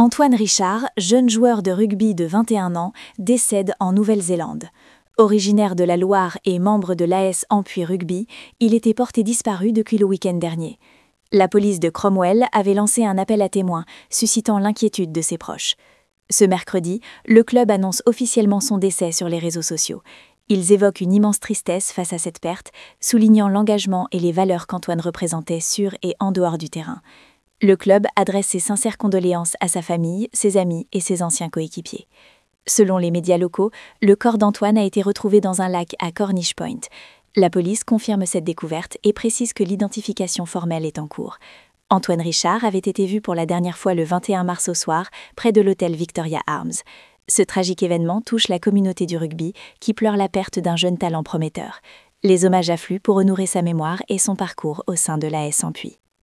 Antoine Richard, jeune joueur de rugby de 21 ans, décède en Nouvelle-Zélande. Originaire de la Loire et membre de l'AS Ampuy Rugby, il était porté disparu depuis le week-end dernier. La police de Cromwell avait lancé un appel à témoins, suscitant l'inquiétude de ses proches. Ce mercredi, le club annonce officiellement son décès sur les réseaux sociaux. Ils évoquent une immense tristesse face à cette perte, soulignant l'engagement et les valeurs qu'Antoine représentait sur et en dehors du terrain. Le club adresse ses sincères condoléances à sa famille, ses amis et ses anciens coéquipiers. Selon les médias locaux, le corps d'Antoine a été retrouvé dans un lac à Cornish Point. La police confirme cette découverte et précise que l'identification formelle est en cours. Antoine Richard avait été vu pour la dernière fois le 21 mars au soir, près de l'hôtel Victoria Arms. Ce tragique événement touche la communauté du rugby, qui pleure la perte d'un jeune talent prometteur. Les hommages affluent pour honorer sa mémoire et son parcours au sein de l'AS Ampuy.